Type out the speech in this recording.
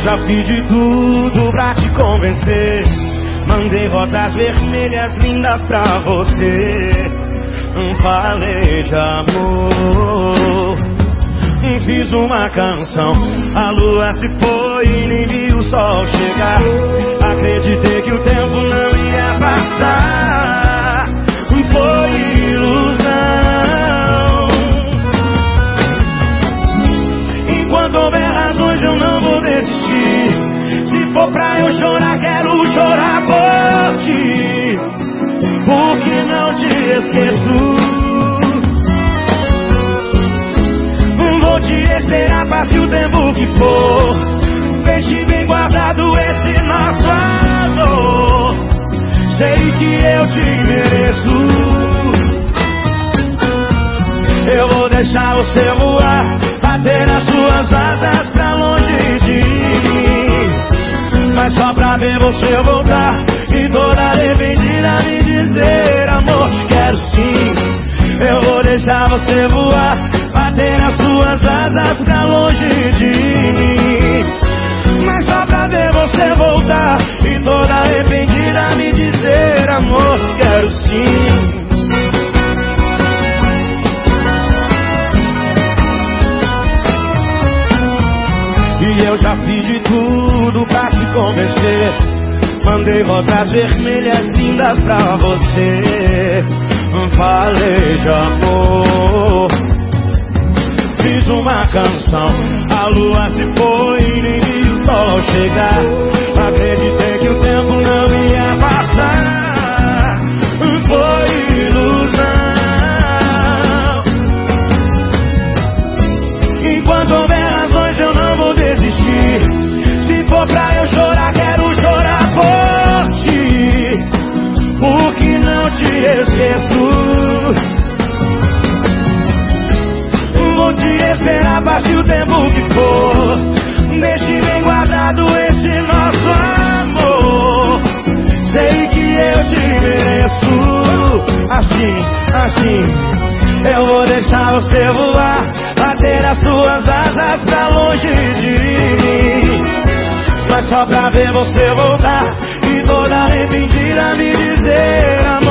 já fiz de tudo pra te convencer. Mandei rosas vermelhas lindas pra você. Falei de amor, fiz uma canção. A lua se foi e nem vi o sol chegar. Acreditei que o tempo não ia passar. Foi ilusão. Enquanto houver razões eu não vou desistir. Se for pra eu chorar, quero chorar por ti, porque não te esqueço. Vou te esperar, passe o tempo que for. Deixe bem guardado esse nosso amor. Sei que eu te mereço. Eu vou deixar você voar, bater nas suas asas pra longe de mim, mas só pra ver você voltar e toda arrependida me dizer: amor, te quero sim. Eu vou deixar você voar, bater nas suas asas pra longe de mim, mas só pra ver você voltar e toda arrependida me dizer: amor, te quero sim. E eu já fiz de tudo pra te convencer. Mandei rosas vermelhas lindas pra você. Falei de amor, fiz uma canção. A lua se foi e nem vi o sol chegar. Acreditei que o tempo não ia passar. Foi ilusão. Enquanto houver razões eu não vou desistir. Se for pra eu chorar, quero chorar por ti, porque não te esqueço. Vou te esperar, passe o tempo que for. Deixe bem guardado esse nosso amor. Sei que eu te mereço. Assim, eu vou deixar você voar, bater as suas asas pra longe de mim, mas só pra ver você voltar e toda arrependida me dizer: amor,